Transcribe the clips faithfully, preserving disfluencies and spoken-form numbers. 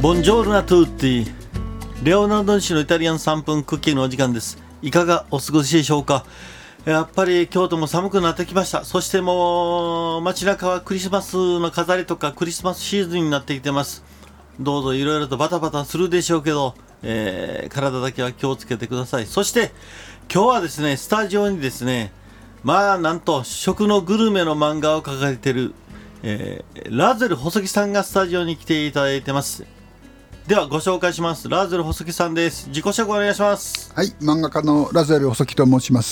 ボンジョールナトゥーティレオナルド氏のイタリアンさんぷんクッキングのお時間です。いかがお過ごしでしょうか。やっぱり京都も寒くなってきました。そしてもう街中はクリスマスの飾りとかクリスマスシーズンになってきてます。どうぞいろいろとバタバタするでしょうけど、えー、体だけは気をつけてください。そして今日はですね、スタジオにですね、まあなんと食のグルメの漫画を描かれている、えー、ラゼル細木さんがスタジオに来ていただいてます。ではご紹介します。ラゼル細木さんです。自己紹介お願いします。 はい、漫画家のラゼル細木と申します。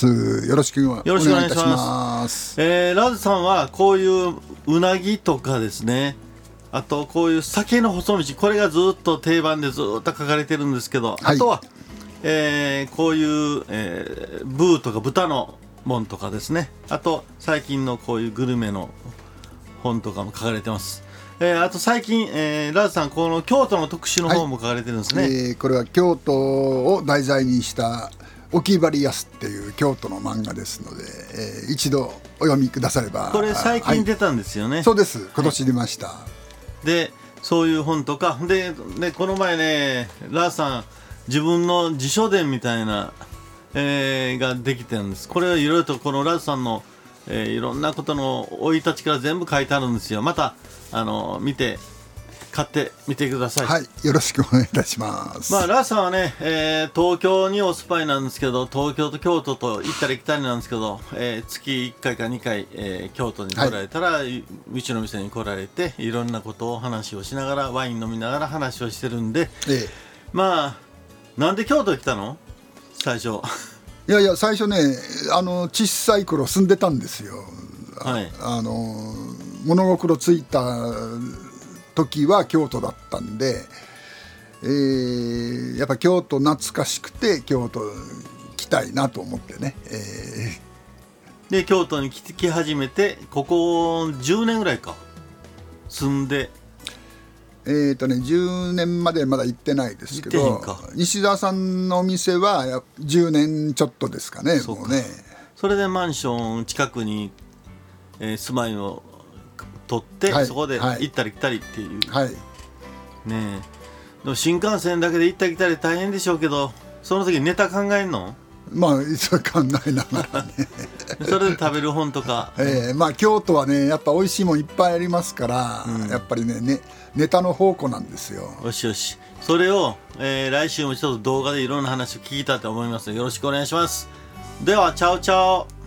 よろしくお願いいたします。ますえー、ラゼさんはこういううなぎとかですね、あとこういう酒の細道、これがずっと定番でずっと書かれてるんですけど、はい、あとは、えー、こういう、えー、ブーとか豚の本とかですね、あと最近のこういうグルメの本とかも書かれてます。えー、あと最近、えー、ラズさんこの京都の特集の方も書かれてるんですね。 はい、えー、これは京都を題材にした沖張安っていう京都の漫画ですので、えー、一度お読みくだされば。 これ最近出たんですよね。 はい、そうです、今年出ました。はい、でそういう本とかで、ね、この前ねラズさん自分の自書伝みたいな、えー、ができてるんです。これはいろいろとこのラズさんの、えー、いろんなことの生い立ちから全部書いてあるんですよ。またあの見て買ってみてください。 はい、よろしくお願いいたします。 まあラーさんはね、えー、東京にお住まいなんですけど、東京と京都と行ったり来たりなんですけど、えー、月いっかいかにかい、えー、京都に来られたら、はい、うちの店に来られていろんなことを話をしながらワイン飲みながら話をしてるんで、ええ、まあなんで京都に来たの最初。 いやいや最初ね、あの小さい頃住んでたんですよ。はい、あの物心ついた時は京都だったんで、えー、やっぱ京都懐かしくて京都来たいなと思ってね、えー、で京都に来来始めてここじゅうねんぐらいか住んで、 えーとね、じゅうねんまでまだ行ってないですけど、西澤さんのお店はじゅうねんちょっとですかね。もうね、 それでマンション近くに、えー、住まいを取って、はい、そこで行ったり来たりっていう、はい、ねえ。でも新幹線だけで行ったり来たり大変でしょうけど、その時ネタ考えんの？ まあそれ考えながらねそれで食べる本とか、 えー、まあ京都はねやっぱ美味しいもんいっぱいありますから、うん、やっぱり ね, ねネタの宝庫なんですよ。 よしよし、それを、えー、来週もちょっと動画でいろんな話を聞いたと思いますのでよろしくお願いします。ではチャオチャオ。